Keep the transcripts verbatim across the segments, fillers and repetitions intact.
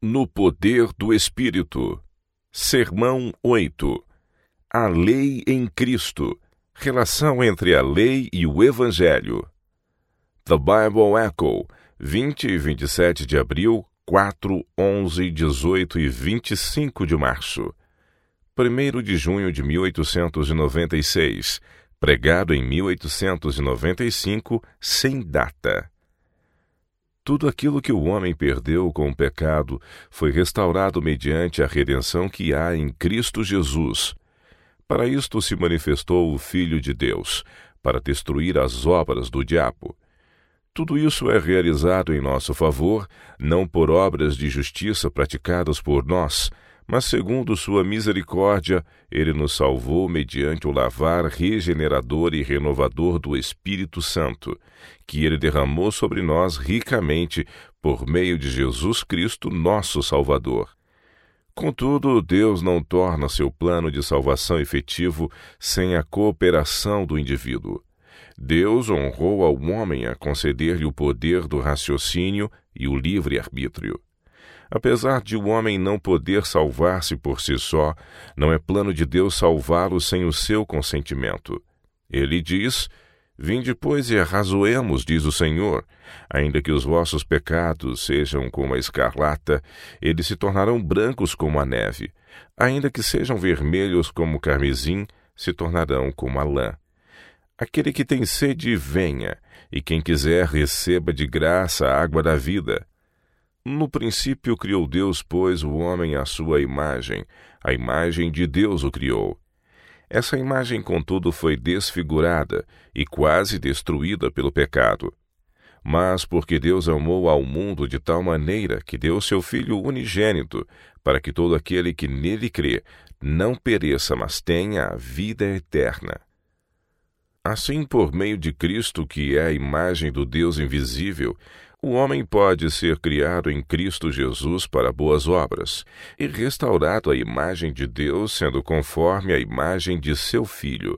No poder do Espírito. Sermão oito. A lei em Cristo. Relação entre a lei e o Evangelho. The Bible Echo, vinte e vinte e sete de abril, quatro, onze, dezoito e vinte e cinco de março. primeiro de junho de mil oitocentos e noventa e seis. Pregado em mil oitocentos e noventa e cinco, sem data. Tudo aquilo que o homem perdeu com o pecado foi restaurado mediante a redenção que há em Cristo Jesus. Para isto se manifestou o Filho de Deus, para destruir as obras do diabo. Tudo isso é realizado em nosso favor, não por obras de justiça praticadas por nós, mas segundo sua misericórdia, ele nos salvou mediante o lavar regenerador e renovador do Espírito Santo, que ele derramou sobre nós ricamente por meio de Jesus Cristo, nosso Salvador. Contudo, Deus não torna seu plano de salvação efetivo sem a cooperação do indivíduo. Deus honrou ao homem a conceder-lhe o poder do raciocínio e o livre-arbítrio. Apesar de o homem não poder salvar-se por si só, não é plano de Deus salvá-lo sem o seu consentimento. Ele diz: Vinde, pois, e arrazoemos, diz o Senhor. Ainda que os vossos pecados sejam como a escarlata, eles se tornarão brancos como a neve. Ainda que sejam vermelhos como o carmesim, se tornarão como a lã. Aquele que tem sede, venha, e quem quiser receba de graça a água da vida. No princípio criou Deus, pois, o homem à sua imagem, a imagem de Deus o criou. Essa imagem, contudo, foi desfigurada e quase destruída pelo pecado. Mas porque Deus amou ao mundo de tal maneira que deu seu Filho unigênito, para que todo aquele que nele crê não pereça, mas tenha a vida eterna. Assim, por meio de Cristo, que é a imagem do Deus invisível, o homem pode ser criado em Cristo Jesus para boas obras e restaurado à imagem de Deus, sendo conforme a imagem de seu Filho.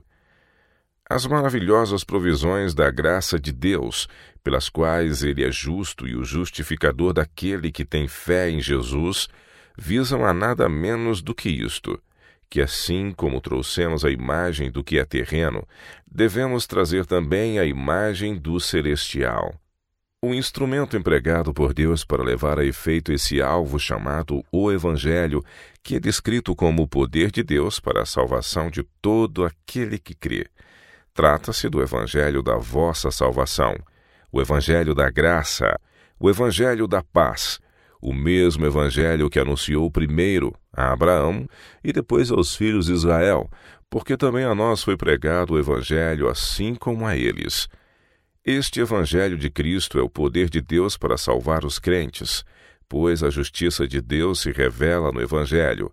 As maravilhosas provisões da graça de Deus, pelas quais ele é justo e o justificador daquele que tem fé em Jesus, visam a nada menos do que isto, que assim como trouxemos a imagem do que é terreno, devemos trazer também a imagem do celestial. O instrumento empregado por Deus para levar a efeito esse alvo chamado o Evangelho, que é descrito como o poder de Deus para a salvação de todo aquele que crê. Trata-se do Evangelho da vossa salvação, o Evangelho da graça, o Evangelho da paz, o mesmo Evangelho que anunciou primeiro a Abraão e depois aos filhos de Israel, porque também a nós foi pregado o Evangelho assim como a eles. Este Evangelho de Cristo é o poder de Deus para salvar os crentes, pois a justiça de Deus se revela no Evangelho.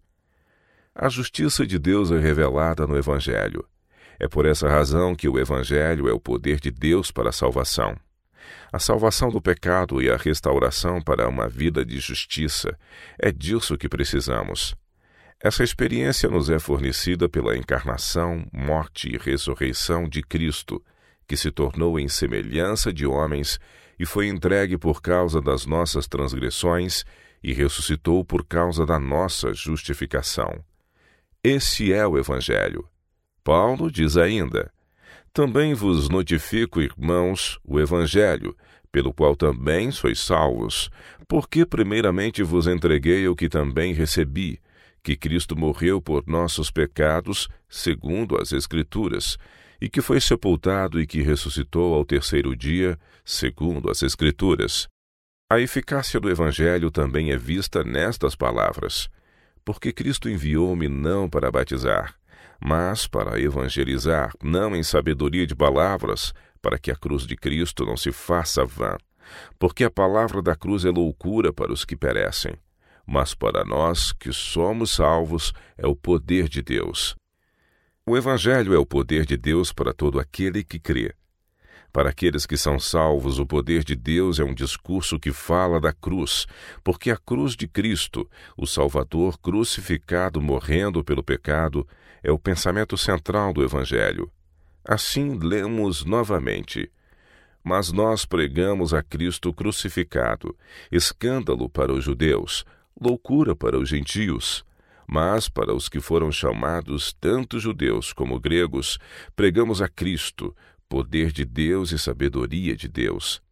A justiça de Deus é revelada no Evangelho. É por essa razão que o Evangelho é o poder de Deus para a salvação. A salvação do pecado e a restauração para uma vida de justiça, é disso que precisamos. Essa experiência nos é fornecida pela encarnação, morte e ressurreição de Cristo, que se tornou em semelhança de homens e foi entregue por causa das nossas transgressões e ressuscitou por causa da nossa justificação. Esse é o Evangelho. Paulo diz ainda: Também vos notifico, irmãos, o Evangelho, pelo qual também sois salvos, porque primeiramente vos entreguei o que também recebi, que Cristo morreu por nossos pecados, segundo as Escrituras, e que foi sepultado e que ressuscitou ao terceiro dia, segundo as Escrituras. A eficácia do Evangelho também é vista nestas palavras: Porque Cristo enviou-me não para batizar, mas para evangelizar, não em sabedoria de palavras, para que a cruz de Cristo não se faça vã. Porque a palavra da cruz é loucura para os que perecem, mas para nós que somos salvos é o poder de Deus. O Evangelho é o poder de Deus para todo aquele que crê. Para aqueles que são salvos, o poder de Deus é um discurso que fala da cruz, porque a cruz de Cristo, o Salvador crucificado morrendo pelo pecado, é o pensamento central do Evangelho. Assim lemos novamente: Mas nós pregamos a Cristo crucificado, escândalo para os judeus, loucura para os gentios. Mas para os que foram chamados, tanto judeus como gregos, pregamos a Cristo, poder de Deus e sabedoria de Deus.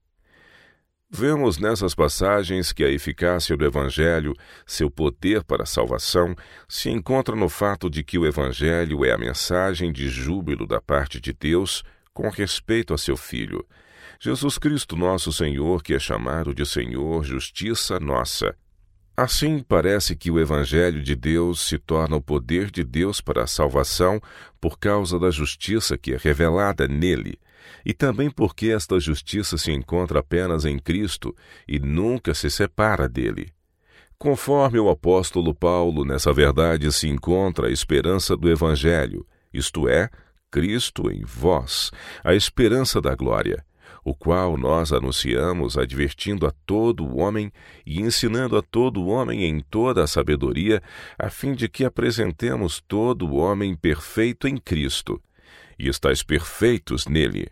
Vemos nessas passagens que a eficácia do Evangelho, seu poder para a salvação, se encontra no fato de que o Evangelho é a mensagem de júbilo da parte de Deus com respeito a seu Filho, Jesus Cristo nosso Senhor, que é chamado de Senhor, justiça nossa. Assim, parece que o Evangelho de Deus se torna o poder de Deus para a salvação por causa da justiça que é revelada nele, e também porque esta justiça se encontra apenas em Cristo e nunca se separa dele. Conforme o apóstolo Paulo, nessa verdade se encontra a esperança do Evangelho, isto é, Cristo em vós, a esperança da glória, o qual nós anunciamos, advertindo a todo o homem e ensinando a todo o homem em toda a sabedoria, a fim de que apresentemos todo o homem perfeito em Cristo, e estáis perfeitos nele.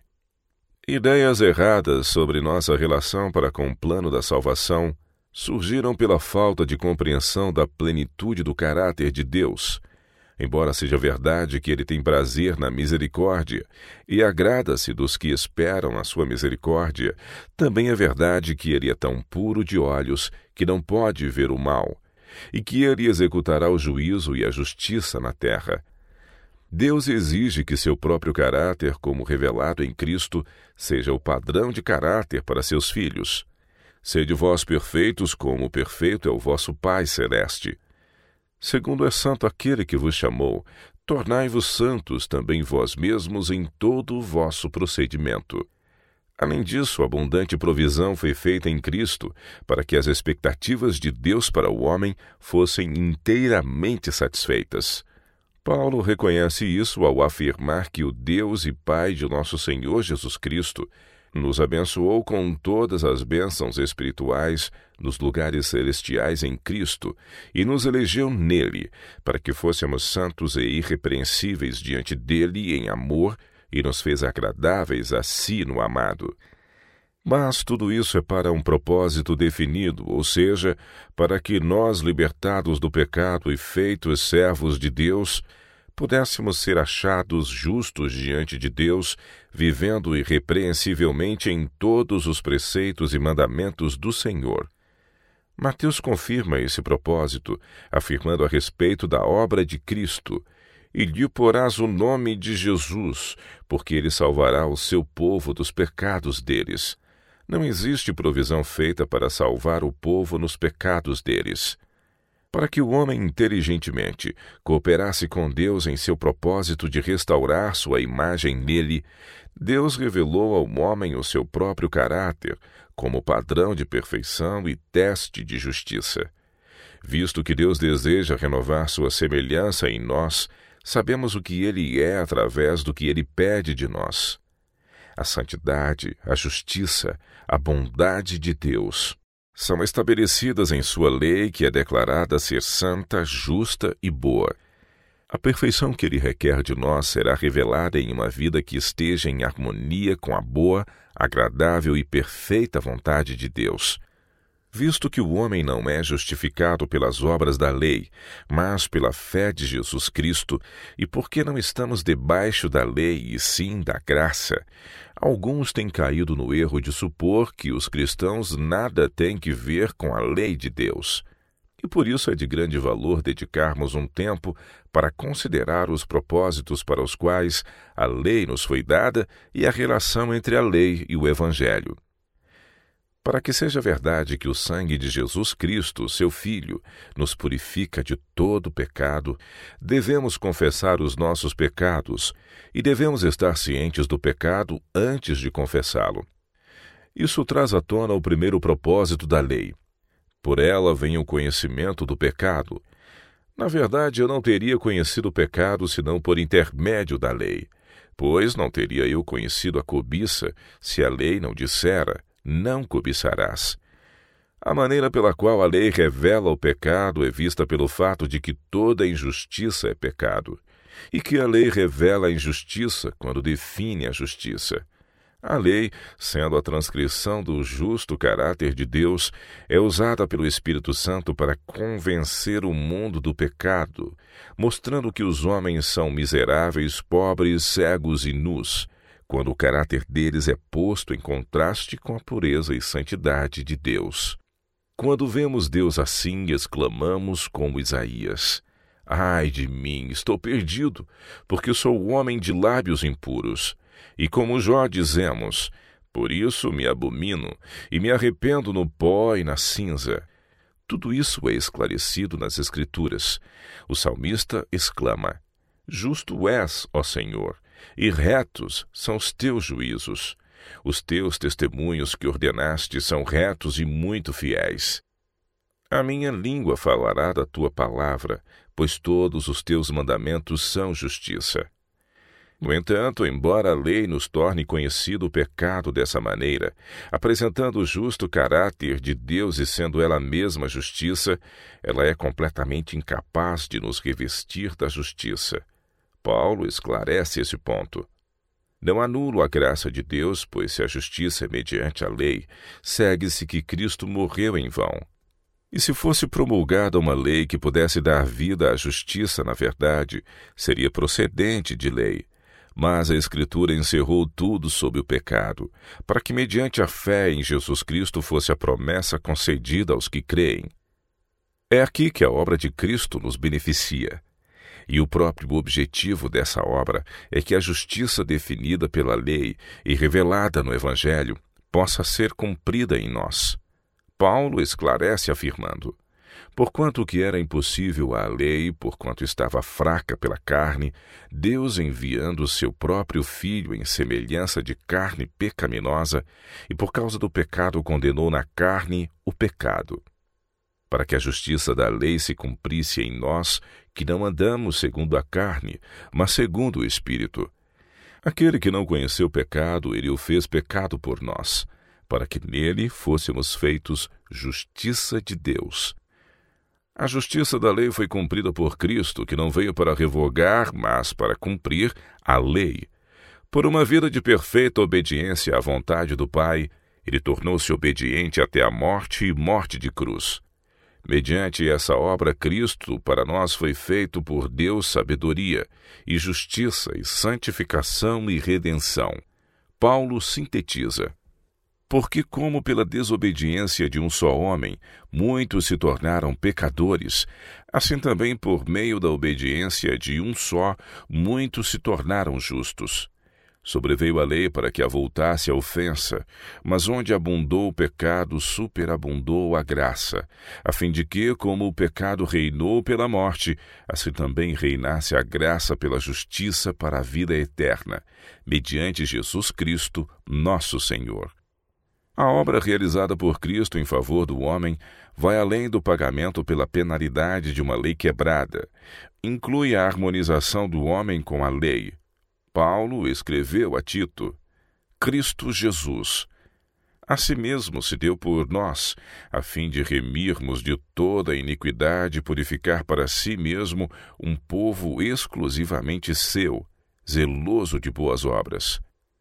Ideias erradas sobre nossa relação para com o plano da salvação surgiram pela falta de compreensão da plenitude do caráter de Deus. Embora seja verdade que ele tem prazer na misericórdia e agrada-se dos que esperam a sua misericórdia, também é verdade que ele é tão puro de olhos que não pode ver o mal, e que ele executará o juízo e a justiça na terra. Deus exige que seu próprio caráter, como revelado em Cristo, seja o padrão de caráter para seus filhos. Sede vós perfeitos, como perfeito é o vosso Pai celeste. Segundo é santo aquele que vos chamou, tornai-vos santos também vós mesmos em todo o vosso procedimento. Além disso, abundante provisão foi feita em Cristo para que as expectativas de Deus para o homem fossem inteiramente satisfeitas. Paulo reconhece isso ao afirmar que o Deus e Pai de nosso Senhor Jesus Cristo nos abençoou com todas as bênçãos espirituais nos lugares celestiais em Cristo e nos elegeu nele, para que fôssemos santos e irrepreensíveis diante dele em amor, e nos fez agradáveis a si no amado. Mas tudo isso é para um propósito definido, ou seja, para que nós, libertados do pecado e feitos servos de Deus, pudéssemos ser achados justos diante de Deus, vivendo irrepreensivelmente em todos os preceitos e mandamentos do Senhor. Mateus confirma esse propósito, afirmando a respeito da obra de Cristo: e lhe porás o nome de Jesus, porque ele salvará o seu povo dos pecados deles. Não existe provisão feita para salvar o povo nos pecados deles. Para que o homem inteligentemente cooperasse com Deus em seu propósito de restaurar sua imagem nele, Deus revelou ao homem o seu próprio caráter como padrão de perfeição e teste de justiça. Visto que Deus deseja renovar sua semelhança em nós, sabemos o que ele é através do que ele pede de nós. A santidade, a justiça, a bondade de Deus são estabelecidas em sua lei, que é declarada ser santa, justa e boa. A perfeição que ele requer de nós será revelada em uma vida que esteja em harmonia com a boa, agradável e perfeita vontade de Deus. Visto que o homem não é justificado pelas obras da lei, mas pela fé de Jesus Cristo, e porque não estamos debaixo da lei e sim da graça, alguns têm caído no erro de supor que os cristãos nada têm que ver com a lei de Deus. E por isso é de grande valor dedicarmos um tempo para considerar os propósitos para os quais a lei nos foi dada e a relação entre a lei e o Evangelho. Para que seja verdade que o sangue de Jesus Cristo, seu Filho, nos purifica de todo pecado, devemos confessar os nossos pecados e devemos estar cientes do pecado antes de confessá-lo. Isso traz à tona o primeiro propósito da lei. Por ela vem o conhecimento do pecado. Na verdade, eu não teria conhecido o pecado senão por intermédio da lei, pois não teria eu conhecido a cobiça se a lei não dissera: não cobiçarás. A maneira pela qual a lei revela o pecado é vista pelo fato de que toda injustiça é pecado, e que a lei revela a injustiça quando define a justiça. A lei, sendo a transcrição do justo caráter de Deus, é usada pelo Espírito Santo para convencer o mundo do pecado, mostrando que os homens são miseráveis, pobres, cegos e nus, quando o caráter deles é posto em contraste com a pureza e santidade de Deus. Quando vemos Deus assim, exclamamos como Isaías: Ai de mim, estou perdido, porque sou homem de lábios impuros. E como Jó dizemos: Por isso me abomino e me arrependo no pó e na cinza. Tudo isso é esclarecido nas Escrituras. O salmista exclama: Justo és, ó Senhor, e retos são os teus juízos. Os teus testemunhos que ordenaste são retos e muito fiéis. A minha língua falará da tua palavra, pois todos os teus mandamentos são justiça. No entanto, embora a lei nos torne conhecido o pecado dessa maneira, apresentando o justo caráter de Deus e sendo ela mesma justiça, ela é completamente incapaz de nos revestir da justiça. Paulo esclarece esse ponto. Não anulo a graça de Deus, pois se a justiça é mediante a lei, segue-se que Cristo morreu em vão. E se fosse promulgada uma lei que pudesse dar vida à justiça na verdade, seria procedente de lei. Mas a Escritura encerrou tudo sob o pecado, para que mediante a fé em Jesus Cristo fosse a promessa concedida aos que creem. É aqui que a obra de Cristo nos beneficia. E o próprio objetivo dessa obra é que a justiça definida pela lei e revelada no Evangelho possa ser cumprida em nós. Paulo esclarece afirmando: Porquanto o que era impossível à lei, porquanto estava fraca pela carne, Deus, enviando o seu próprio Filho em semelhança de carne pecaminosa, e por causa do pecado condenou na carne o pecado, para que a justiça da lei se cumprisse em nós, que não andamos segundo a carne, mas segundo o Espírito. Aquele que não conheceu o pecado, ele o fez pecado por nós, para que nele fôssemos feitos justiça de Deus. A justiça da lei foi cumprida por Cristo, que não veio para revogar, mas para cumprir a lei. Por uma vida de perfeita obediência à vontade do Pai, ele tornou-se obediente até a morte e morte de cruz. Mediante essa obra, Cristo para nós foi feito por Deus sabedoria, e justiça, e santificação e redenção. Paulo sintetiza: Porque como pela desobediência de um só homem, muitos se tornaram pecadores, assim também por meio da obediência de um só, muitos se tornaram justos. Sobreveio a lei para que avultasse a ofensa, mas onde abundou o pecado, superabundou a graça, a fim de que, como o pecado reinou pela morte, assim também reinasse a graça pela justiça para a vida eterna, mediante Jesus Cristo, nosso Senhor. A obra realizada por Cristo em favor do homem vai além do pagamento pela penalidade de uma lei quebrada. Inclui a harmonização do homem com a lei. Paulo escreveu a Tito: Cristo Jesus a si mesmo se deu por nós, a fim de remirmos de toda a iniquidade e purificar para si mesmo um povo exclusivamente seu, zeloso de boas obras.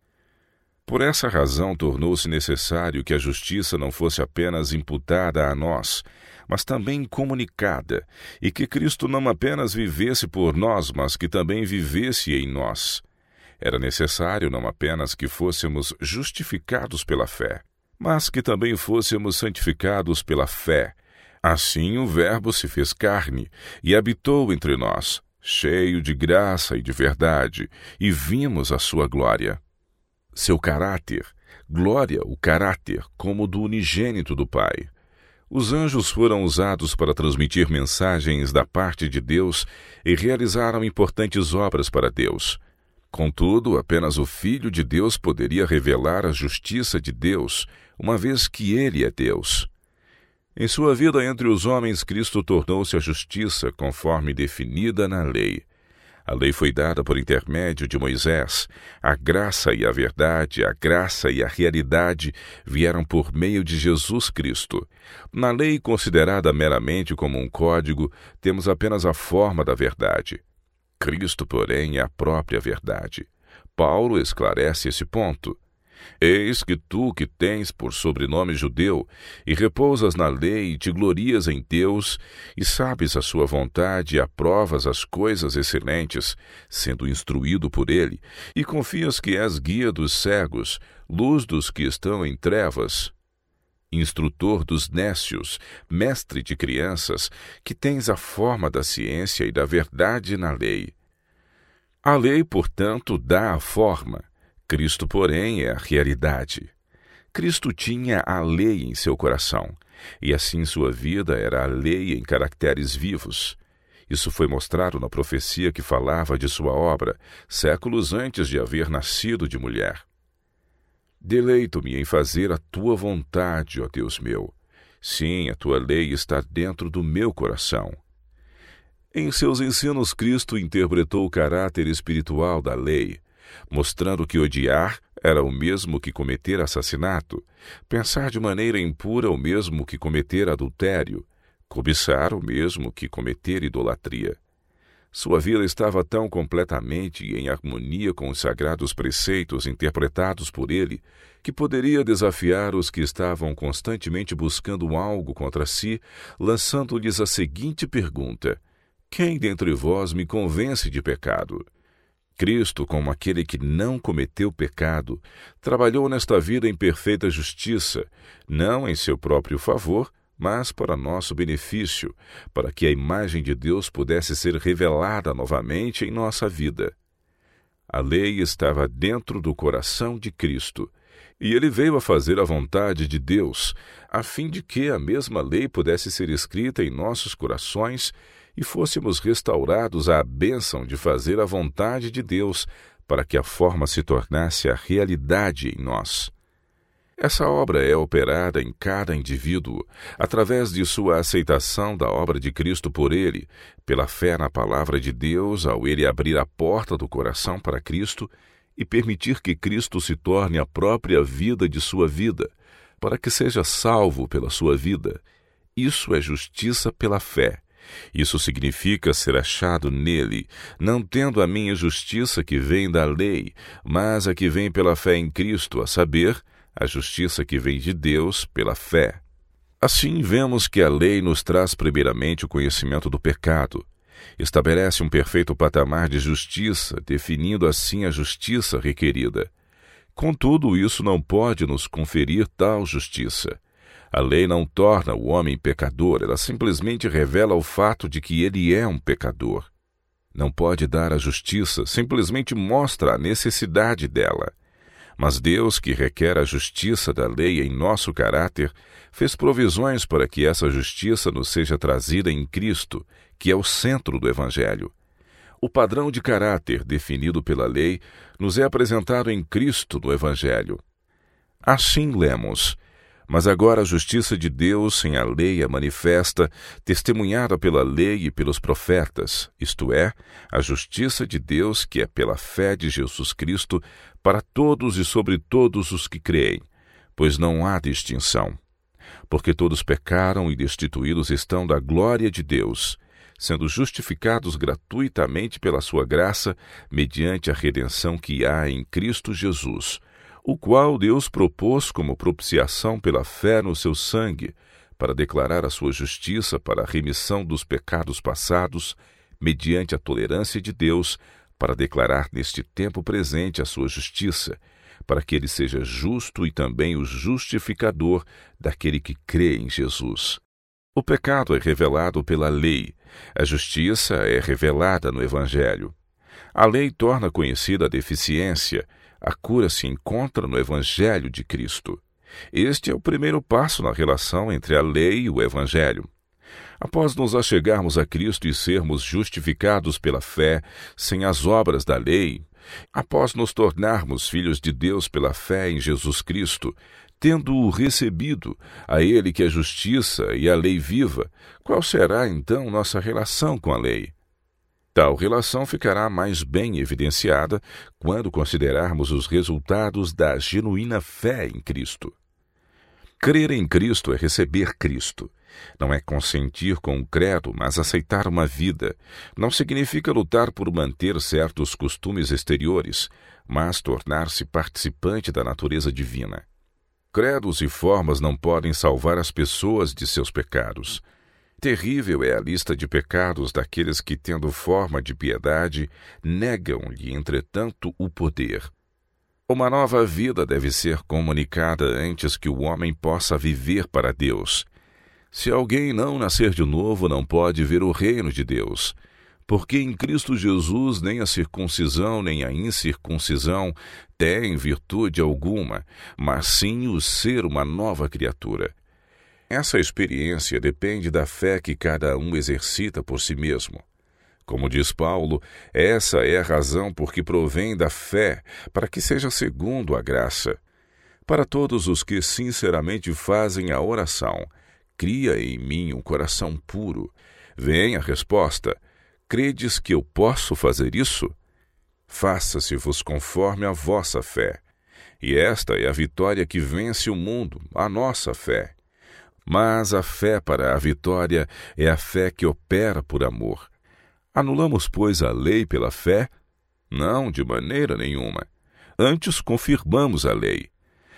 Por essa razão tornou-se necessário que a justiça não fosse apenas imputada a nós, mas também comunicada, e que Cristo não apenas vivesse por nós, mas que também vivesse em nós. Era necessário não apenas que fôssemos justificados pela fé, mas que também fôssemos santificados pela fé. Assim o Verbo se fez carne e habitou entre nós, cheio de graça e de verdade, e vimos a sua glória. Seu caráter, glória, o caráter, como do unigênito do Pai. Os anjos foram usados para transmitir mensagens da parte de Deus e realizaram importantes obras para Deus. Contudo, apenas o Filho de Deus poderia revelar a justiça de Deus, uma vez que Ele é Deus. Em sua vida entre os homens, Cristo tornou-se a justiça conforme definida na lei. A lei foi dada por intermédio de Moisés. A graça e a verdade, a graça e a realidade vieram por meio de Jesus Cristo. Na lei, considerada meramente como um código, temos apenas a forma da verdade. Cristo, porém, é a própria verdade. Paulo esclarece esse ponto. Eis que tu, que tens por sobrenome judeu, e repousas na lei, e te glorias em Deus, e sabes a sua vontade, e aprovas as coisas excelentes, sendo instruído por ele, e confias que és guia dos cegos, luz dos que estão em trevas, instrutor dos nécios, mestre de crianças, que tens a forma da ciência e da verdade na lei. A lei, portanto, dá a forma, Cristo, porém, é a realidade. Cristo tinha a lei em seu coração, e assim sua vida era a lei em caracteres vivos. Isso foi mostrado na profecia que falava de sua obra, séculos antes de haver nascido de mulher. Deleito-me em fazer a tua vontade, ó Deus meu. Sim, a tua lei está dentro do meu coração. Em seus ensinos, Cristo interpretou o caráter espiritual da lei, mostrando que odiar era o mesmo que cometer assassinato, pensar de maneira impura o mesmo que cometer adultério, cobiçar o mesmo que cometer idolatria. Sua vida estava tão completamente em harmonia com os sagrados preceitos interpretados por ele, que poderia desafiar os que estavam constantemente buscando algo contra si, lançando-lhes a seguinte pergunta: quem dentre vós me convence de pecado? Cristo, como aquele que não cometeu pecado, trabalhou nesta vida em perfeita justiça, não em seu próprio favor, mas para nosso benefício, para que a imagem de Deus pudesse ser revelada novamente em nossa vida. A lei estava dentro do coração de Cristo, e ele veio a fazer a vontade de Deus, a fim de que a mesma lei pudesse ser escrita em nossos corações e fôssemos restaurados à bênção de fazer a vontade de Deus, para que a forma se tornasse a realidade em nós. Essa obra é operada em cada indivíduo, através de sua aceitação da obra de Cristo por ele, pela fé na palavra de Deus, ao ele abrir a porta do coração para Cristo e permitir que Cristo se torne a própria vida de sua vida, para que seja salvo pela sua vida. Isso é justiça pela fé. Isso significa ser achado nele, não tendo a minha justiça que vem da lei, mas a que vem pela fé em Cristo, a saber, a justiça que vem de Deus pela fé. Assim, vemos que a lei nos traz primeiramente o conhecimento do pecado. Estabelece um perfeito patamar de justiça, definindo assim a justiça requerida. Contudo, isso não pode nos conferir tal justiça. A lei não torna o homem pecador, ela simplesmente revela o fato de que ele é um pecador. Não pode dar a justiça, simplesmente mostra a necessidade dela. Mas Deus, que requer a justiça da lei em nosso caráter, fez provisões para que essa justiça nos seja trazida em Cristo, que é o centro do Evangelho. O padrão de caráter definido pela lei nos é apresentado em Cristo no Evangelho. Assim lemos: mas agora a justiça de Deus sem a lei é manifesta, testemunhada pela lei e pelos profetas, isto é, a justiça de Deus que é pela fé de Jesus Cristo para todos e sobre todos os que creem, pois não há distinção. Porque todos pecaram e destituídos estão da glória de Deus, sendo justificados gratuitamente pela sua graça, mediante a redenção que há em Cristo Jesus, o qual Deus propôs como propiciação pela fé no seu sangue, para declarar a sua justiça para a remissão dos pecados passados, mediante a tolerância de Deus, para declarar neste tempo presente a sua justiça, para que ele seja justo e também o justificador daquele que crê em Jesus. O pecado é revelado pela lei, a justiça é revelada no Evangelho. A lei torna conhecida a deficiência, a cura se encontra no Evangelho de Cristo. Este é o primeiro passo na relação entre a lei e o Evangelho. Após nos achegarmos a Cristo e sermos justificados pela fé, sem as obras da lei, após nos tornarmos filhos de Deus pela fé em Jesus Cristo, tendo-o recebido, a Ele que é justiça e a lei viva, qual será então nossa relação com a lei? Tal relação ficará mais bem evidenciada quando considerarmos os resultados da genuína fé em Cristo. Crer em Cristo é receber Cristo. Não é consentir com o credo, mas aceitar uma vida. Não significa lutar por manter certos costumes exteriores, mas tornar-se participante da natureza divina. Credos e formas não podem salvar as pessoas de seus pecados. Terrível é a lista de pecados daqueles que, tendo forma de piedade, negam-lhe, entretanto, o poder. Uma nova vida deve ser comunicada antes que o homem possa viver para Deus. Se alguém não nascer de novo, não pode ver o reino de Deus, porque em Cristo Jesus nem a circuncisão nem a incircuncisão têm virtude alguma, mas sim o ser uma nova criatura. Essa experiência depende da fé que cada um exercita por si mesmo. Como diz Paulo, essa é a razão por que provém da fé, para que seja segundo a graça. Para todos os que sinceramente fazem a oração, cria em mim um coração puro. Vem a resposta: credes que eu posso fazer isso? Faça-se-vos conforme a vossa fé. E esta é a vitória que vence o mundo, a nossa fé. Mas a fé para a vitória é a fé que opera por amor. Anulamos, pois, a lei pela fé? Não, de maneira nenhuma. Antes confirmamos a lei.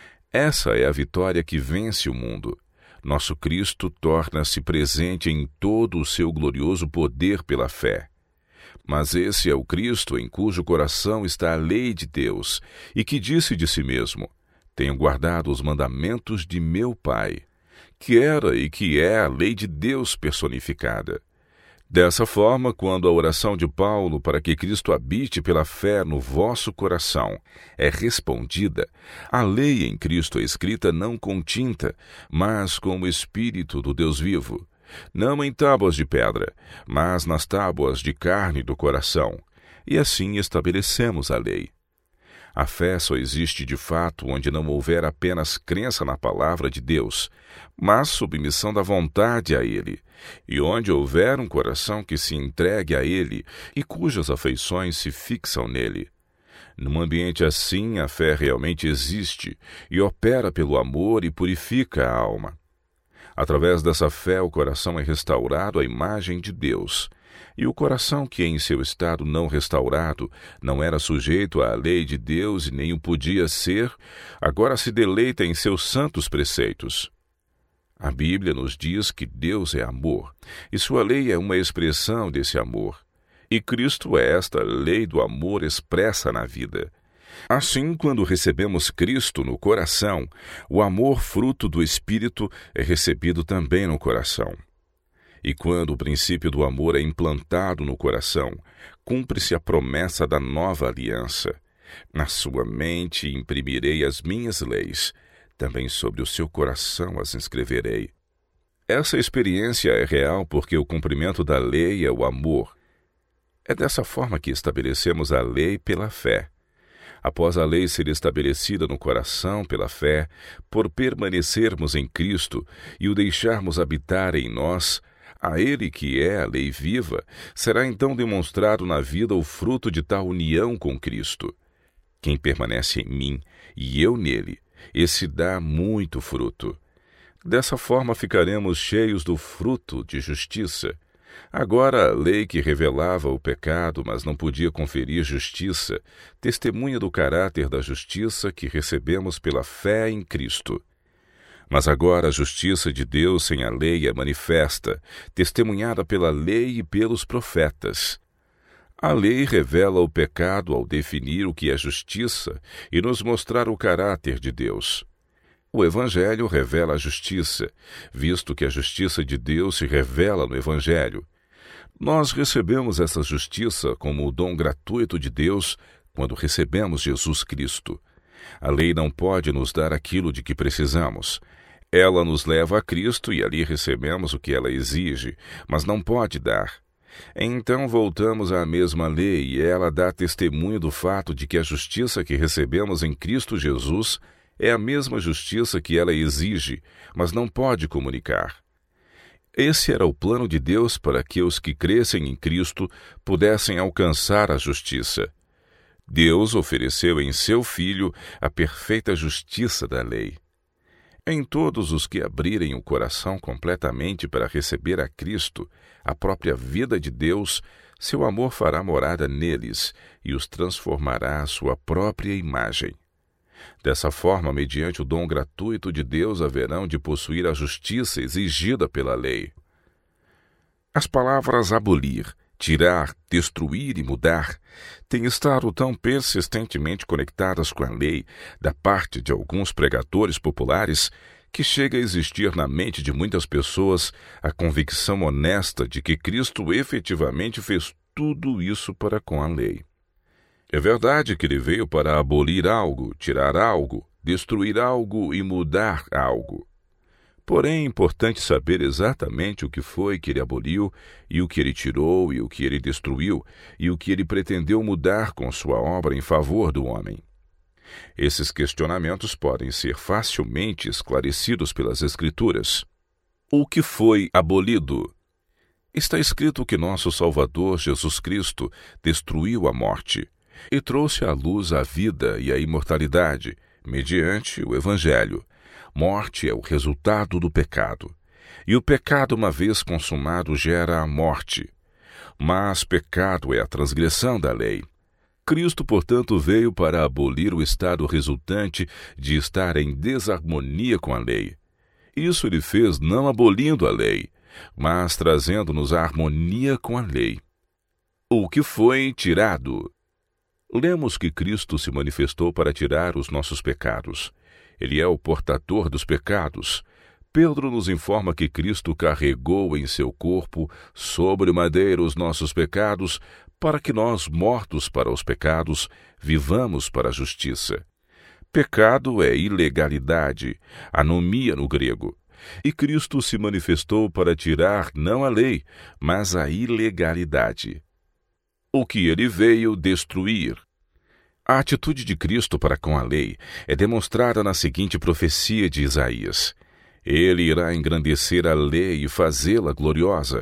Essa é a vitória que vence o mundo. Nosso Cristo torna-se presente em todo o seu glorioso poder pela fé. Mas esse é o Cristo em cujo coração está a lei de Deus, e que disse de si mesmo: tenho guardado os mandamentos de meu Pai, que era e que é a lei de Deus personificada. Dessa forma, quando a oração de Paulo para que Cristo habite pela fé no vosso coração é respondida, a lei em Cristo é escrita não com tinta, mas com o Espírito do Deus vivo, não em tábuas de pedra, mas nas tábuas de carne do coração, e assim estabelecemos a lei. A fé só existe de fato onde não houver apenas crença na palavra de Deus, mas submissão da vontade a Ele, e onde houver um coração que se entregue a Ele e cujas afeições se fixam nele. Num ambiente assim, a fé realmente existe e opera pelo amor e purifica a alma. Através dessa fé, o coração é restaurado à imagem de Deus. E o coração que em seu estado não restaurado não era sujeito à lei de Deus e nem o podia ser, agora se deleita em seus santos preceitos. A Bíblia nos diz que Deus é amor, e sua lei é uma expressão desse amor. E Cristo é esta lei do amor expressa na vida. Assim, quando recebemos Cristo no coração, o amor fruto do Espírito é recebido também no coração. E quando o princípio do amor é implantado no coração, cumpre-se a promessa da nova aliança. Na sua mente imprimirei as minhas leis, também sobre o seu coração as inscreverei. Essa experiência é real porque o cumprimento da lei é o amor. É dessa forma que estabelecemos a lei pela fé. Após a lei ser estabelecida no coração pela fé, por permanecermos em Cristo e o deixarmos habitar em nós, a Ele que é a lei viva, será então demonstrado na vida o fruto de tal união com Cristo. Quem permanece em mim e eu nele, esse dá muito fruto. Dessa forma ficaremos cheios do fruto de justiça. Agora a lei que revelava o pecado, mas não podia conferir justiça, testemunha do caráter da justiça que recebemos pela fé em Cristo. Mas agora a justiça de Deus sem a lei é manifesta, testemunhada pela lei e pelos profetas. A lei revela o pecado ao definir o que é justiça e nos mostrar o caráter de Deus. O Evangelho revela a justiça, visto que a justiça de Deus se revela no Evangelho. Nós recebemos essa justiça como o dom gratuito de Deus quando recebemos Jesus Cristo. A lei não pode nos dar aquilo de que precisamos. Ela nos leva a Cristo e ali recebemos o que ela exige, mas não pode dar. Então voltamos à mesma lei e ela dá testemunho do fato de que a justiça que recebemos em Cristo Jesus é a mesma justiça que ela exige, mas não pode comunicar. Esse era o plano de Deus para que os que crescem em Cristo pudessem alcançar a justiça. Deus ofereceu em seu Filho a perfeita justiça da lei. Em todos os que abrirem o coração completamente para receber a Cristo, a própria vida de Deus, seu amor fará morada neles e os transformará à sua própria imagem. Dessa forma, mediante o dom gratuito de Deus, haverão de possuir a justiça exigida pela lei. As palavras abolir, tirar, destruir e mudar têm estado tão persistentemente conectadas com a lei da parte de alguns pregadores populares que chega a existir na mente de muitas pessoas a convicção honesta de que Cristo efetivamente fez tudo isso para com a lei. É verdade que ele veio para abolir algo, tirar algo, destruir algo e mudar algo. Porém, é importante saber exatamente o que foi que ele aboliu, e o que ele tirou, e o que ele destruiu, e o que ele pretendeu mudar com sua obra em favor do homem. Esses questionamentos podem ser facilmente esclarecidos pelas Escrituras. O que foi abolido? Está escrito que nosso Salvador Jesus Cristo destruiu a morte e trouxe à luz a vida e a imortalidade, mediante o Evangelho. Morte é o resultado do pecado, e o pecado, uma vez consumado, gera a morte. Mas pecado é a transgressão da lei. Cristo, portanto, veio para abolir o estado resultante de estar em desarmonia com a lei. Isso ele fez não abolindo a lei, mas trazendo-nos a harmonia com a lei. O que foi tirado? Lemos que Cristo se manifestou para tirar os nossos pecados. Ele é o portador dos pecados. Pedro nos informa que Cristo carregou em seu corpo sobre o madeiro os nossos pecados, para que nós, mortos para os pecados, vivamos para a justiça. Pecado é ilegalidade, anomia no grego. E Cristo se manifestou para tirar não a lei, mas a ilegalidade. O que ele veio destruir. A atitude de Cristo para com a lei é demonstrada na seguinte profecia de Isaías: Ele irá engrandecer a lei e fazê-la gloriosa.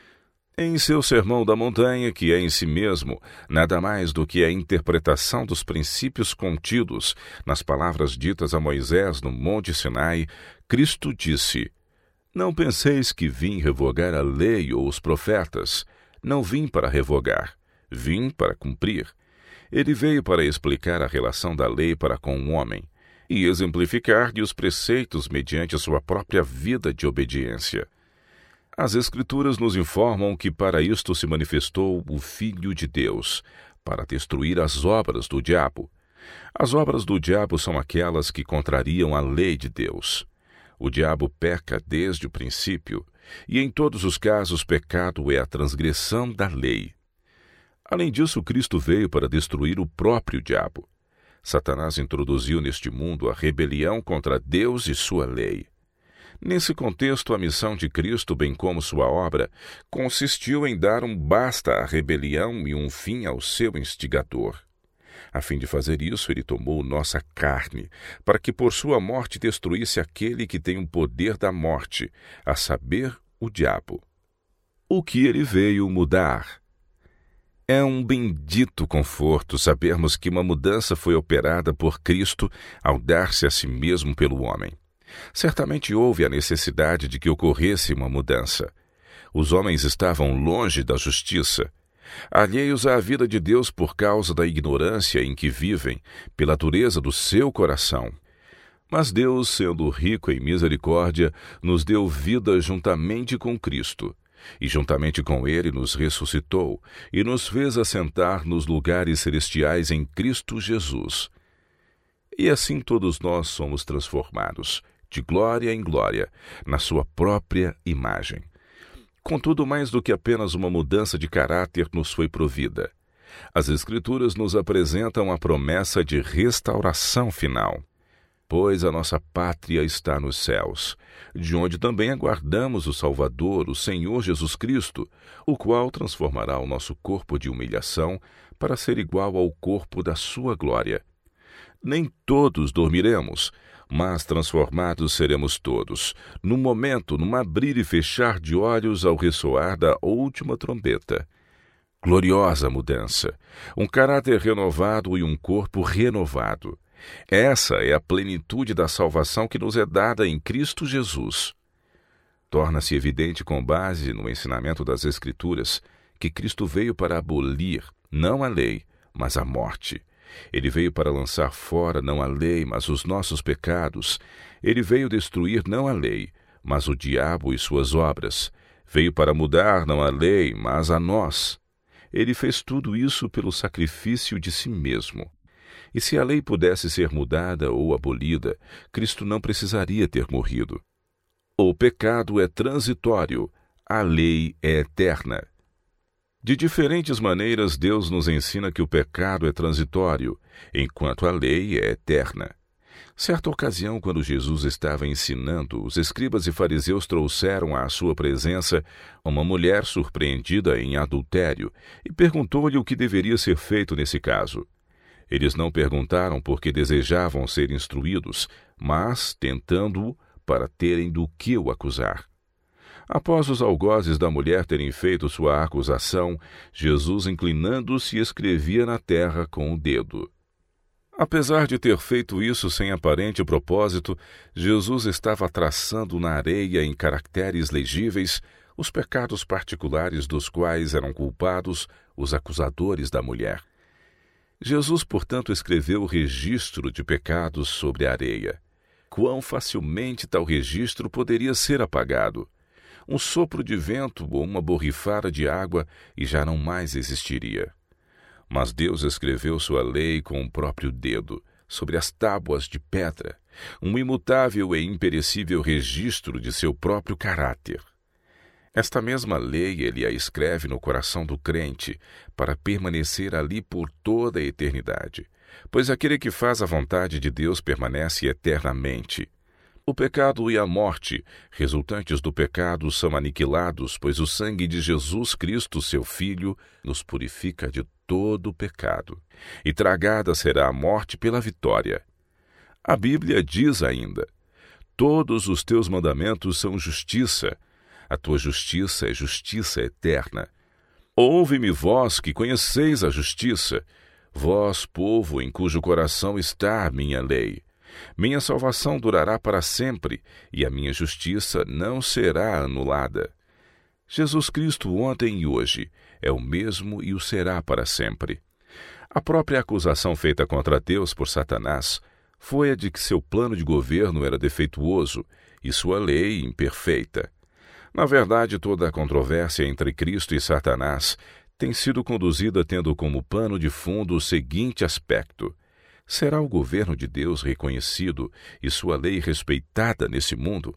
Em seu Sermão da Montanha, que é em si mesmo nada mais do que a interpretação dos princípios contidos nas palavras ditas a Moisés no Monte Sinai, Cristo disse: Não penseis que vim revogar a lei ou os profetas. Não vim para revogar, vim para cumprir. Ele veio para explicar a relação da lei para com o homem e exemplificar-lhe os preceitos mediante a sua própria vida de obediência. As Escrituras nos informam que para isto se manifestou o Filho de Deus, para destruir as obras do diabo. As obras do diabo são aquelas que contrariam a lei de Deus. O diabo peca desde o princípio, e em todos os casos pecado é a transgressão da lei. Além disso, Cristo veio para destruir o próprio diabo. Satanás introduziu neste mundo a rebelião contra Deus e sua lei. Nesse contexto, a missão de Cristo, bem como sua obra, consistiu em dar um basta à rebelião e um fim ao seu instigador. A fim de fazer isso, ele tomou nossa carne, para que por sua morte destruísse aquele que tem o poder da morte, a saber, o diabo. O que ele veio mudar? É um bendito conforto sabermos que uma mudança foi operada por Cristo ao dar-se a si mesmo pelo homem. Certamente houve a necessidade de que ocorresse uma mudança. Os homens estavam longe da justiça, alheios à vida de Deus por causa da ignorância em que vivem, pela dureza do seu coração. Mas Deus, sendo rico em misericórdia, nos deu vida juntamente com Cristo, e juntamente com ele nos ressuscitou e nos fez assentar nos lugares celestiais em Cristo Jesus. E assim todos nós somos transformados, de glória em glória, na sua própria imagem. Contudo, mais do que apenas uma mudança de caráter nos foi provida. As Escrituras nos apresentam a promessa de restauração final. Pois a nossa pátria está nos céus, de onde também aguardamos o Salvador, o Senhor Jesus Cristo, o qual transformará o nosso corpo de humilhação para ser igual ao corpo da sua glória. Nem todos dormiremos, mas transformados seremos todos, num momento, num abrir e fechar de olhos ao ressoar da última trombeta. Gloriosa mudança, um caráter renovado e um corpo renovado. Essa é a plenitude da salvação que nos é dada em Cristo Jesus. Torna-se evidente com base no ensinamento das Escrituras que Cristo veio para abolir, não a lei, mas a morte. Ele veio para lançar fora não a lei, mas os nossos pecados. Ele veio destruir não a lei, mas o diabo e suas obras. Veio para mudar não a lei, mas a nós. Ele fez tudo isso pelo sacrifício de si mesmo. E se a lei pudesse ser mudada ou abolida, Cristo não precisaria ter morrido. O pecado é transitório, a lei é eterna. De diferentes maneiras, Deus nos ensina que o pecado é transitório, enquanto a lei é eterna. Certa ocasião, quando Jesus estava ensinando, os escribas e fariseus trouxeram à sua presença uma mulher surpreendida em adultério e perguntou-lhe o que deveria ser feito nesse caso. Eles não perguntaram porque desejavam ser instruídos, mas tentando-o para terem do que o acusar. Após os algozes da mulher terem feito sua acusação, Jesus, inclinando-se, escrevia na terra com o dedo. Apesar de ter feito isso sem aparente propósito, Jesus estava traçando na areia em caracteres legíveis os pecados particulares dos quais eram culpados os acusadores da mulher. Jesus, portanto, escreveu o registro de pecados sobre a areia. Quão facilmente tal registro poderia ser apagado? Um sopro de vento ou uma borrifada de água e já não mais existiria. Mas Deus escreveu sua lei com o próprio dedo, sobre as tábuas de pedra, um imutável e imperecível registro de seu próprio caráter. Esta mesma lei ele a escreve no coração do crente, para permanecer ali por toda a eternidade, pois aquele que faz a vontade de Deus permanece eternamente. O pecado e a morte, resultantes do pecado, são aniquilados, pois o sangue de Jesus Cristo, seu Filho, nos purifica de todo o pecado, e tragada será a morte pela vitória. A Bíblia diz ainda: todos os teus mandamentos são justiça, a tua justiça é justiça eterna. Ouve-me, vós que conheceis a justiça, vós, povo em cujo coração está a minha lei. Minha salvação durará para sempre, e a minha justiça não será anulada. Jesus Cristo, ontem e hoje, é o mesmo e o será para sempre. A própria acusação feita contra Deus por Satanás foi a de que seu plano de governo era defeituoso e sua lei imperfeita. Na verdade, toda a controvérsia entre Cristo e Satanás tem sido conduzida tendo como pano de fundo o seguinte aspecto: será o governo de Deus reconhecido e sua lei respeitada nesse mundo?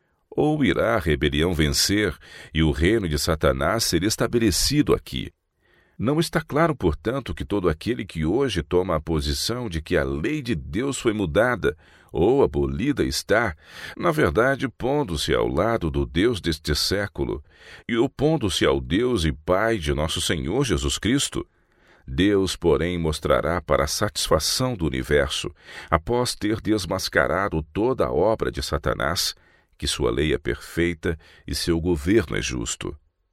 Ou irá a rebelião vencer e o reino de Satanás ser estabelecido aqui? Não está claro, portanto, que todo aquele que hoje toma a posição de que a lei de Deus foi mudada ou abolida está, na verdade, pondo-se ao lado do Deus deste século e opondo-se ao Deus e Pai de nosso Senhor Jesus Cristo. Deus, porém, mostrará para a satisfação do universo, após ter desmascarado toda a obra de Satanás, que sua lei é perfeita e seu governo é justo.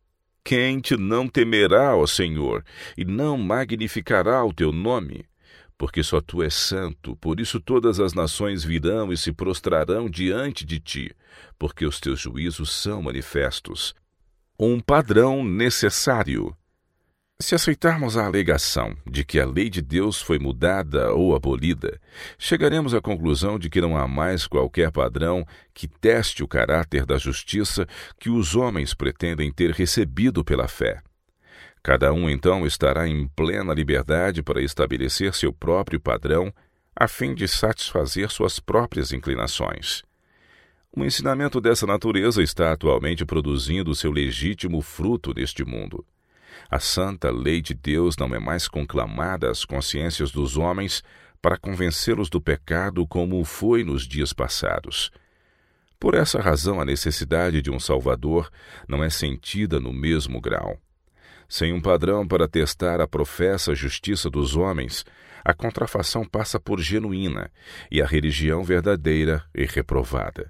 Quem te não temerá, ó Senhor, e não magnificará o teu nome? Porque só tu és santo, por isso todas as nações virão e se prostrarão diante de ti, porque os teus juízos são manifestos. Um padrão necessário. Se aceitarmos a alegação de que a lei de Deus foi mudada ou abolida, chegaremos à conclusão de que não há mais qualquer padrão que teste o caráter da justiça que os homens pretendem ter recebido pela fé. Cada um, então, estará em plena liberdade para estabelecer seu próprio padrão, a fim de satisfazer suas próprias inclinações. O ensinamento dessa natureza está atualmente produzindo seu legítimo fruto neste mundo. A santa lei de Deus não é mais conclamada às consciências dos homens para convencê-los do pecado como foi nos dias passados. Por essa razão, a necessidade de um Salvador não é sentida no mesmo grau. Sem um padrão para testar a professa justiça dos homens, a contrafação passa por genuína e a religião verdadeira e reprovada.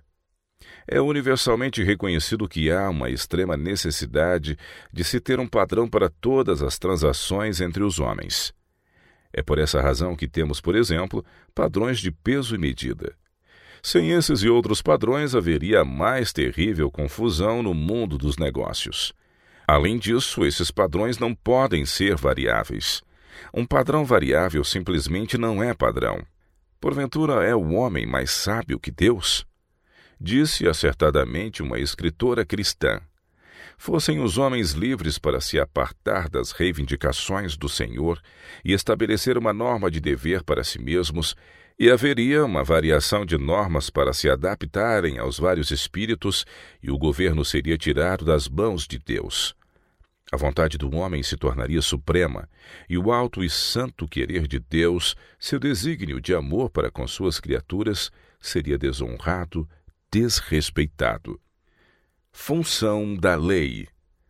É universalmente reconhecido que há uma extrema necessidade de se ter um padrão para todas as transações entre os homens. É por essa razão que temos, por exemplo, padrões de peso e medida. Sem esses e outros padrões, haveria a mais terrível confusão no mundo dos negócios. Além disso, esses padrões não podem ser variáveis. Um padrão variável simplesmente não é padrão. Porventura é o homem mais sábio que Deus? Disse acertadamente uma escritora cristã: fossem os homens livres para se apartar das reivindicações do Senhor e estabelecer uma norma de dever para si mesmos, e haveria uma variação de normas para se adaptarem aos vários espíritos, e o governo seria tirado das mãos de Deus. A vontade do homem se tornaria suprema, e o alto e santo querer de Deus, seu desígnio de amor para com suas criaturas, seria desonrado, desrespeitado. Função da lei.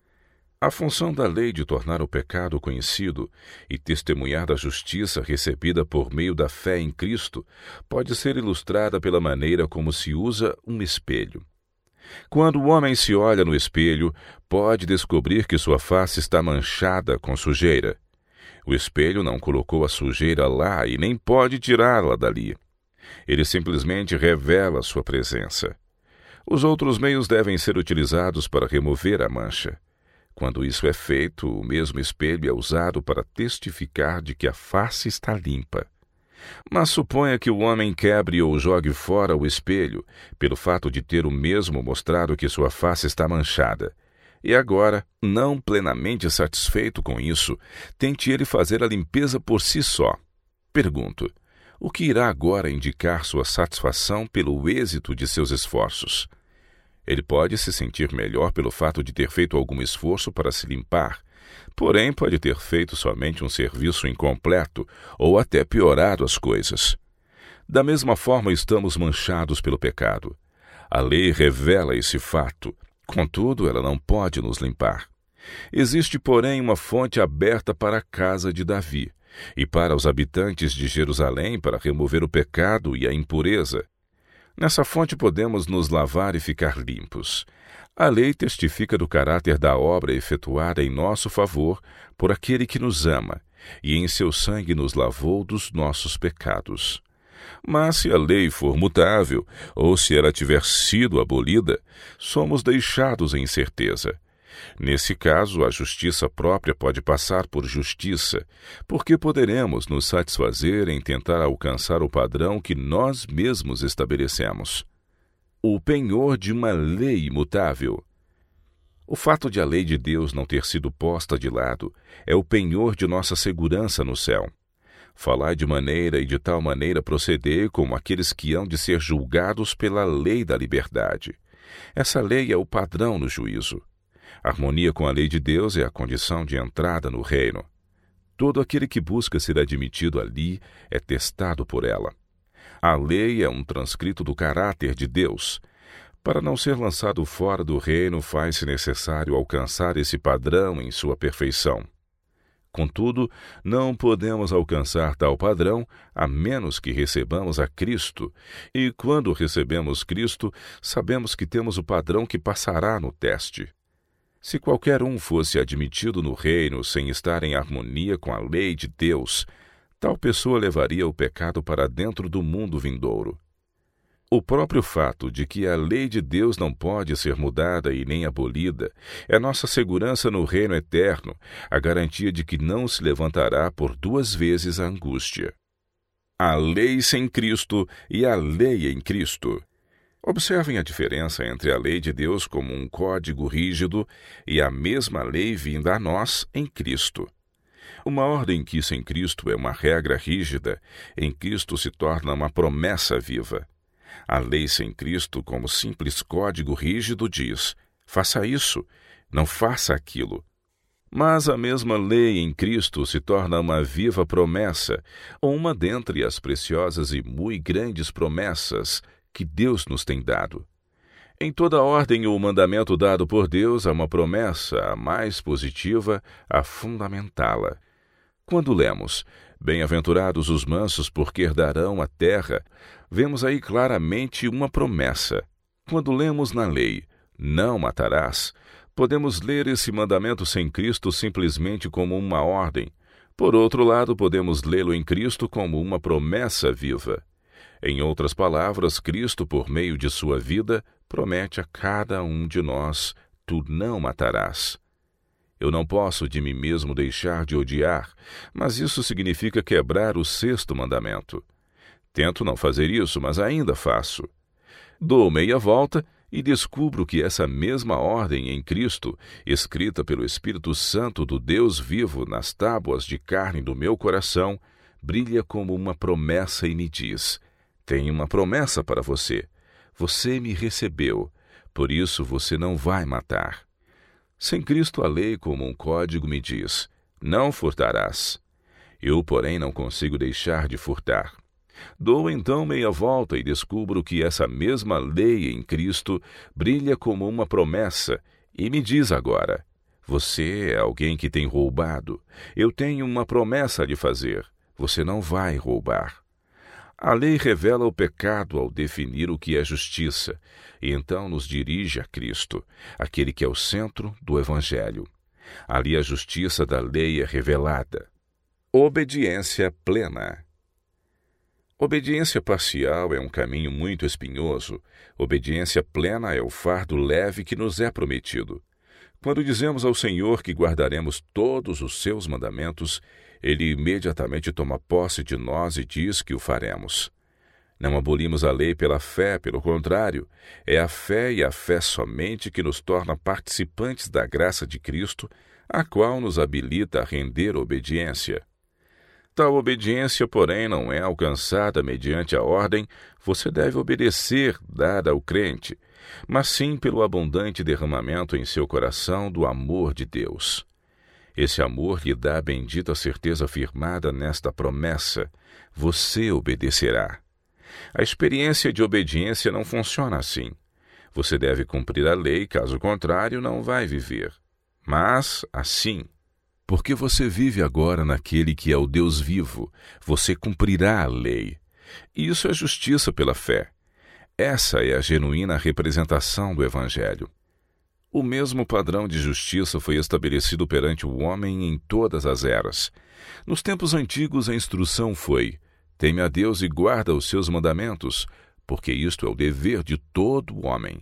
A função da lei de tornar o pecado conhecido e testemunhar da justiça recebida por meio da fé em Cristo pode ser ilustrada pela maneira como se usa um espelho. Quando o homem se olha no espelho, pode descobrir que sua face está manchada com sujeira. O espelho não colocou a sujeira lá e nem pode tirá-la dali. Ele simplesmente revela sua presença. Os outros meios devem ser utilizados para remover a mancha. Quando isso é feito, o mesmo espelho é usado para testificar de que a face está limpa. Mas suponha que o homem quebre ou jogue fora o espelho, pelo fato de ter o mesmo mostrado que sua face está manchada. E agora, não plenamente satisfeito com isso, tente ele fazer a limpeza por si só. Pergunto: o que irá agora indicar sua satisfação pelo êxito de seus esforços? Ele pode se sentir melhor pelo fato de ter feito algum esforço para se limpar, porém pode ter feito somente um serviço incompleto ou até piorado as coisas. Da mesma forma, estamos manchados pelo pecado. A lei revela esse fato, contudo, ela não pode nos limpar. Existe, porém, uma fonte aberta para a casa de Davi e para os habitantes de Jerusalém para remover o pecado e a impureza. Nessa fonte podemos nos lavar e ficar limpos. A lei testifica do caráter da obra efetuada em nosso favor por aquele que nos ama, e em seu sangue nos lavou dos nossos pecados. Mas se a lei for mutável, ou se ela tiver sido abolida, somos deixados em incerteza. Nesse caso, a justiça própria pode passar por justiça, porque poderemos nos satisfazer em tentar alcançar o padrão que nós mesmos estabelecemos. O penhor de uma lei imutável. O fato de a lei de Deus não ter sido posta de lado é o penhor de nossa segurança no céu. Falai de maneira e de tal maneira proceder como aqueles que hão de ser julgados pela lei da liberdade. Essa lei é o padrão no juízo. A harmonia com a lei de Deus é a condição de entrada no reino. Todo aquele que busca ser admitido ali é testado por ela. A lei é um transcrito do caráter de Deus. Para não ser lançado fora do reino, faz-se necessário alcançar esse padrão em sua perfeição. Contudo, não podemos alcançar tal padrão a menos que recebamos a Cristo, e quando recebemos Cristo, sabemos que temos o padrão que passará no teste. Se qualquer um fosse admitido no reino sem estar em harmonia com a lei de Deus, tal pessoa levaria o pecado para dentro do mundo vindouro. O próprio fato de que a lei de Deus não pode ser mudada e nem abolida é nossa segurança no reino eterno, a garantia de que não se levantará por duas vezes a angústia. A lei sem Cristo e a lei em Cristo. Observem a diferença entre a lei de Deus como um código rígido e a mesma lei vinda a nós em Cristo. Uma ordem que sem Cristo é uma regra rígida, em Cristo se torna uma promessa viva. A lei sem Cristo, como simples código rígido, diz: faça isso, não faça aquilo. Mas a mesma lei em Cristo se torna uma viva promessa, ou uma dentre as preciosas e muito grandes promessas que Deus nos tem dado. Em toda ordem ou mandamento dado por Deus há uma promessa, a mais positiva, a fundamentá-la. Quando lemos: bem-aventurados os mansos, porque herdarão a terra, vemos aí claramente uma promessa. Quando lemos na lei: não matarás, podemos ler esse mandamento sem Cristo simplesmente como uma ordem, Por outro lado, podemos lê-lo em Cristo como uma promessa viva. Em outras palavras, Cristo, por meio de sua vida, promete a cada um de nós: tu não matarás. Eu não posso de mim mesmo deixar de odiar, mas isso significa quebrar o sexto mandamento. Tento não fazer isso, mas ainda faço. Dou meia volta e descubro que essa mesma ordem em Cristo, escrita pelo Espírito Santo do Deus vivo nas tábuas de carne do meu coração, brilha como uma promessa e me diz: tenho uma promessa para você. Você me recebeu, por isso você não vai matar. Sem Cristo, a lei, como um código, me diz: não furtarás. Eu, porém, não consigo deixar de furtar. Dou então meia volta e descubro que essa mesma lei em Cristo brilha como uma promessa e me diz agora: você é alguém que tem roubado. Eu tenho uma promessa a lhe fazer: você não vai roubar. A lei revela o pecado ao definir o que é justiça, e então nos dirige a Cristo, aquele que é o centro do Evangelho. Ali a justiça da lei é revelada. Obediência plena. Obediência parcial é um caminho muito espinhoso. Obediência plena é o fardo leve que nos é prometido. Quando dizemos ao Senhor que guardaremos todos os seus mandamentos, Ele imediatamente toma posse de nós e diz que o faremos. Não abolimos a lei pela fé, pelo contrário, é a fé e a fé somente que nos torna participantes da graça de Cristo, a qual nos habilita a render obediência. Tal obediência, porém, não é alcançada mediante a ordem "você deve obedecer" dada ao crente, mas sim pelo abundante derramamento em seu coração do amor de Deus. Esse amor lhe dá a bendita certeza firmada nesta promessa: você obedecerá. A experiência de obediência não funciona assim. Você deve cumprir a lei, caso contrário, não vai viver. Mas, assim, porque você vive agora naquele que é o Deus vivo, você cumprirá a lei. Isso é justiça pela fé. Essa é a genuína representação do Evangelho. O mesmo padrão de justiça foi estabelecido perante o homem em todas as eras. Nos tempos antigos, a instrução foi: teme a Deus e guarda os seus mandamentos, porque isto é o dever de todo homem.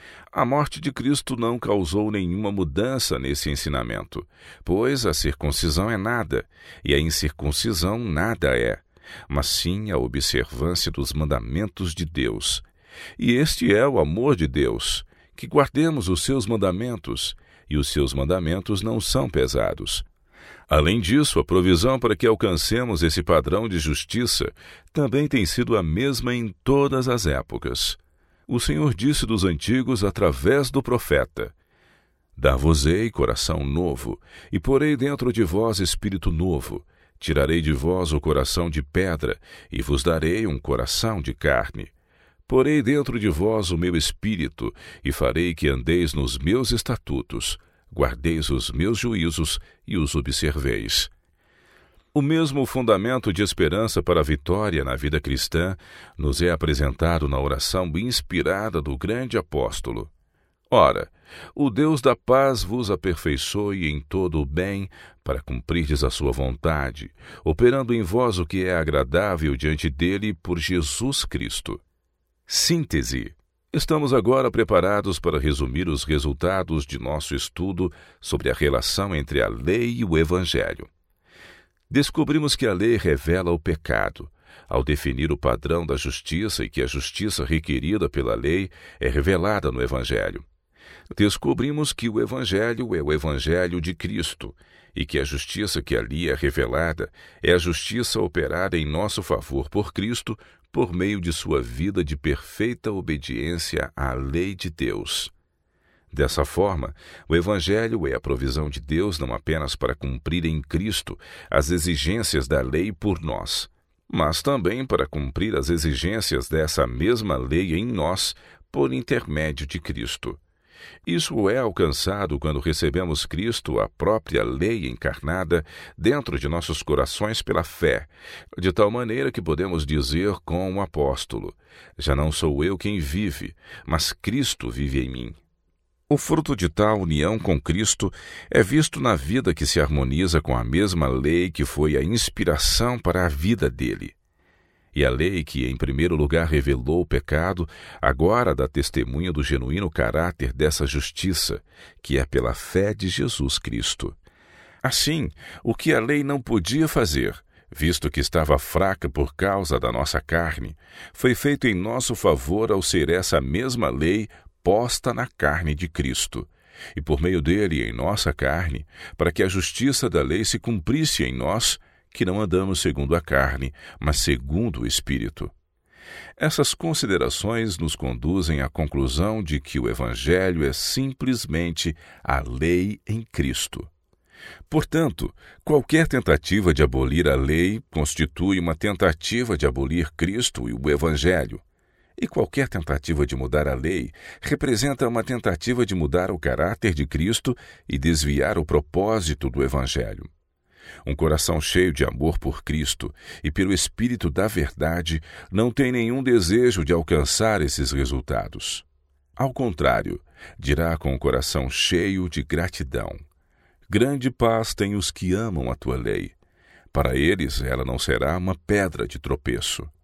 A morte de Cristo não causou nenhuma mudança nesse ensinamento, pois a circuncisão é nada, e a incircuncisão nada é, mas sim a observância dos mandamentos de Deus. E este é o amor de Deus, que guardemos os seus mandamentos, e os seus mandamentos não são pesados. Além disso, a provisão para que alcancemos esse padrão de justiça também tem sido a mesma em todas as épocas. O Senhor disse dos antigos através do profeta: dar-vos-ei coração novo, e porei dentro de vós espírito novo. Tirarei de vós o coração de pedra, e vos darei um coração de carne. Porei dentro de vós o meu espírito, e farei que andeis nos meus estatutos, guardeis os meus juízos e os observeis. O mesmo fundamento de esperança para a vitória na vida cristã nos é apresentado na oração inspirada do grande apóstolo. Ora, o Deus da paz vos aperfeiçoe em todo o bem, para cumprirdes a sua vontade, operando em vós o que é agradável diante dele por Jesus Cristo. Síntese. Estamos agora preparados para resumir os resultados de nosso estudo sobre a relação entre a lei e o Evangelho. Descobrimos que a lei revela o pecado, ao definir o padrão da justiça, e que a justiça requerida pela lei é revelada no Evangelho. Descobrimos que o Evangelho é o Evangelho de Cristo, e que a justiça que ali é revelada é a justiça operada em nosso favor por Cristo, por meio de sua vida de perfeita obediência à lei de Deus. Dessa forma, o Evangelho é a provisão de Deus não apenas para cumprir em Cristo as exigências da lei por nós, mas também para cumprir as exigências dessa mesma lei em nós por intermédio de Cristo. Isso é alcançado quando recebemos Cristo, a própria lei encarnada, dentro de nossos corações pela fé, de tal maneira que podemos dizer com o apóstolo: já não sou eu quem vive, mas Cristo vive em mim. O fruto de tal união com Cristo é visto na vida que se harmoniza com a mesma lei que foi a inspiração para a vida dele. E a lei que, em primeiro lugar, revelou o pecado, agora dá testemunho do genuíno caráter dessa justiça, que é pela fé de Jesus Cristo. Assim, o que a lei não podia fazer, visto que estava fraca por causa da nossa carne, foi feito em nosso favor ao ser essa mesma lei posta na carne de Cristo, e por meio dele em nossa carne, para que a justiça da lei se cumprisse em nós, que não andamos segundo a carne, mas segundo o Espírito. Essas considerações nos conduzem à conclusão de que o Evangelho é simplesmente a lei em Cristo. Portanto, qualquer tentativa de abolir a lei constitui uma tentativa de abolir Cristo e o Evangelho. E qualquer tentativa de mudar a lei representa uma tentativa de mudar o caráter de Cristo e desviar o propósito do Evangelho. Um coração cheio de amor por Cristo e pelo Espírito da verdade não tem nenhum desejo de alcançar esses resultados. Ao contrário, dirá com o coração cheio de gratidão: grande paz têm os que amam a tua lei. Para eles ela não será uma pedra de tropeço.